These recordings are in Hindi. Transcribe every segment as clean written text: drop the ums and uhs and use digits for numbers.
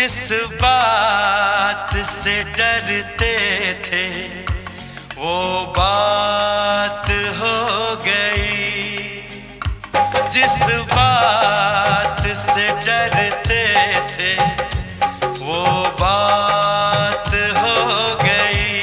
जिस बात से डरते थे वो बात हो गई। जिस बात से डरते थे वो बात हो गई।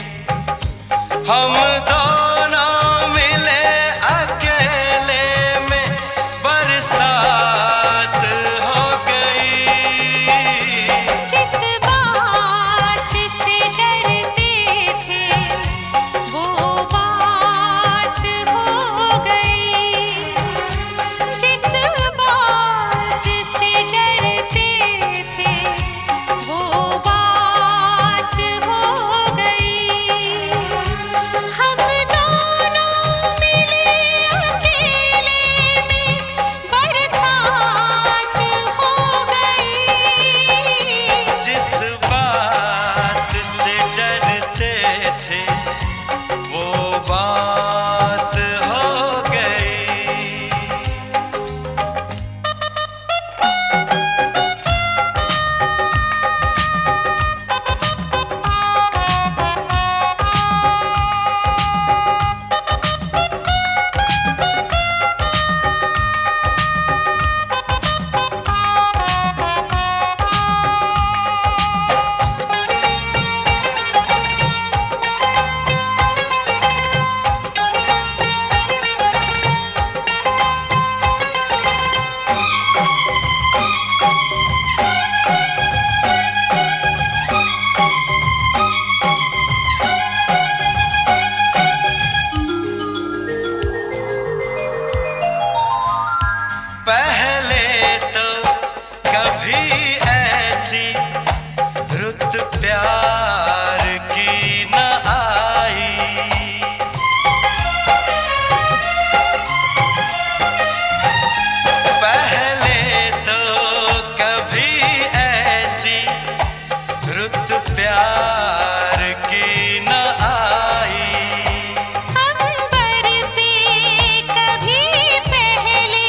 हम दोनों मिले अकेले में बरसात हो गई। जिस बात से डरते थे वो बात हो गई। जिस बात से डरते थे वो बात हो गई। हम दोनों मिले अकेले में बरसात हो गई। जिस बात से डरते थे वो बात हो गई। पहले तो कभी ऐसी रुत प्यार की न आई। पहले तो कभी ऐसी रुत प्यार की न आई। अंबर पे कभी पहले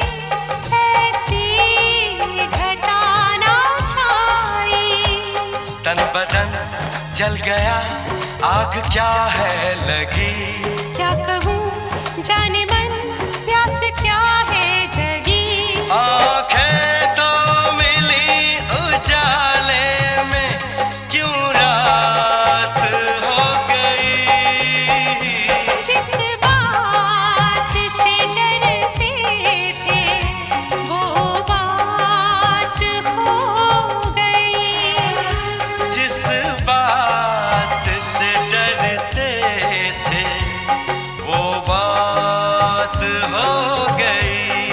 ऐसी घटा ना छाई। तन बदन जल गया आग क्या है लगी। क्या कहूँ जाने मन प्यास क्या है जगी। आंखें तो मिली उजाले में क्यों रात हो गई। जिस बात से डरते थे वो बात हो गई। जिस बात से डरते थे वो बात हो गई।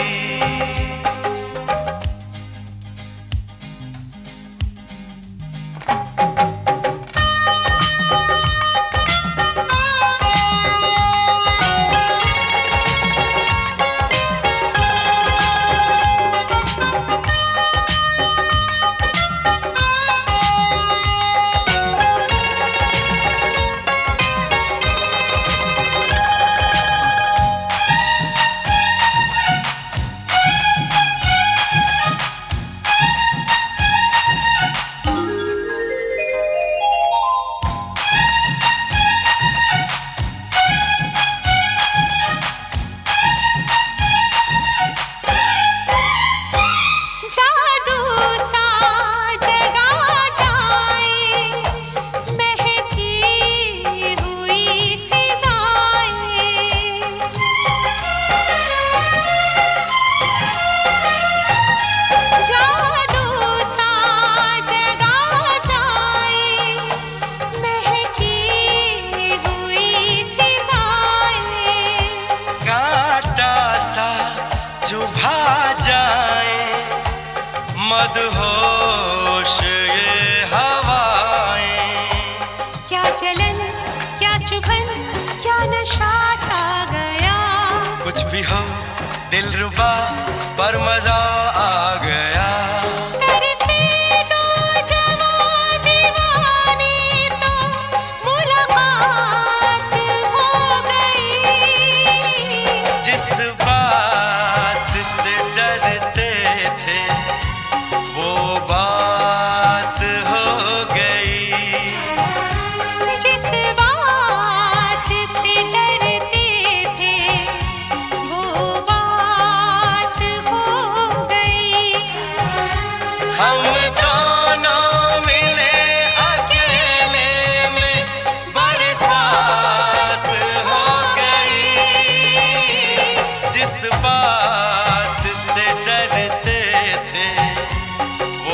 जादू सा जगा जाए महकी हुई फिजाएं। जादू सा जगा जाए महकी हुई फिजाएं। कांटा सा चुभा जाए मदहोश ये हवाएं। क्या जलन क्या चुभन क्या नशा छा गया। कुछ भी हो दिलरुबा पर मजा आ गया। तरसे दो जवां दीवाने तो मुलाकात हो गई। जिस बात से डरते थे वो बात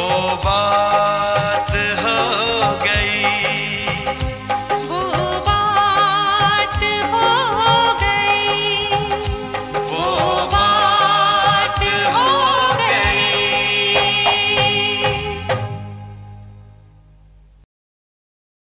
बार